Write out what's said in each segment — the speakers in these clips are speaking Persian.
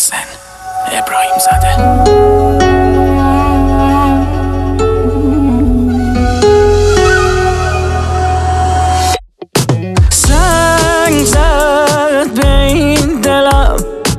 محسن ابراهیم زاده. سنگ زد به این دلم،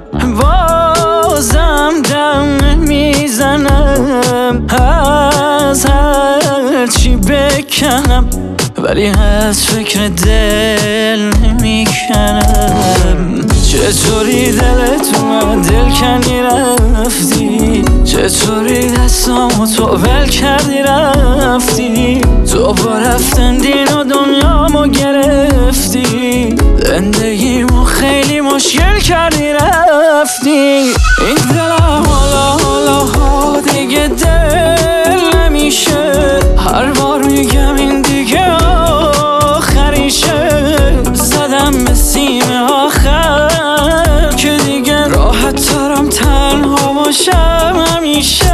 بازم دم میزنم. از هر چی بکنم ولی از فکر دل نمیکنم. چطوری دلت اومد دل کنی رفتی، چطوری دستامو تو ول کردی رفتی. تو با رفتن دین و دنیامو گرفتی، زندگیمو خیلی مشکل کردی رفتی. این دلم حالا دیگه دل نمیشه، هر بار میگم این دیگه آخریشه. زدم به سیم آخر که دیگه راحت ترم تنها باشم همیشه.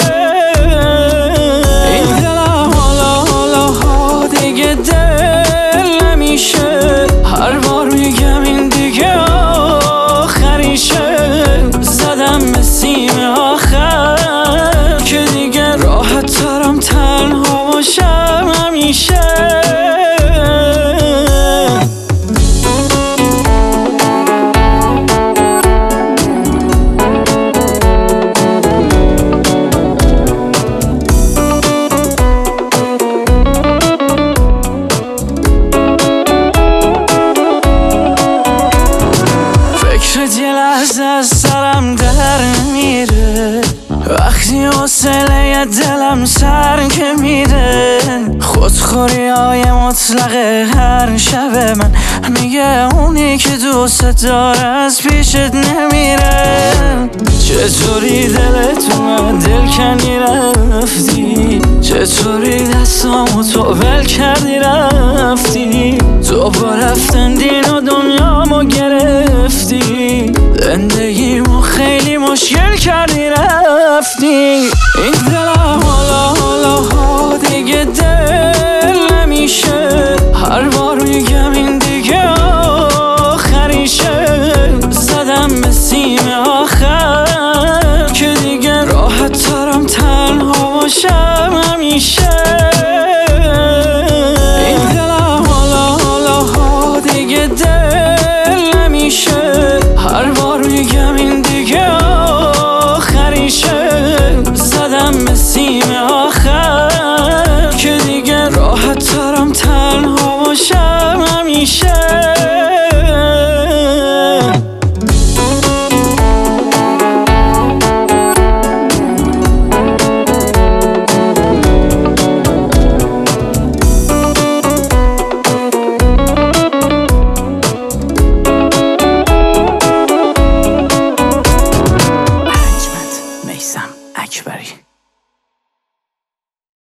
این دلم حالا دیگه دل نمیشه، هر بار میگم این دیگه آخریشه. زدم به سیم آخر که دیگه راحت ترم تنها باشم همیشه. یه لحظه از سرم در میره، وقتی حوصله دلم سر که میره. خودخوری های مطلق هر شب من میگه اونی که دوست داره از پیشت نمیره. چطوری دلت اومد دل کنی رفتی، چطوری دستامو تو ول کردی رفتی. تو با رفتن دین و دنیامو گرفتی، زندگیمو خیلی مشکل کردی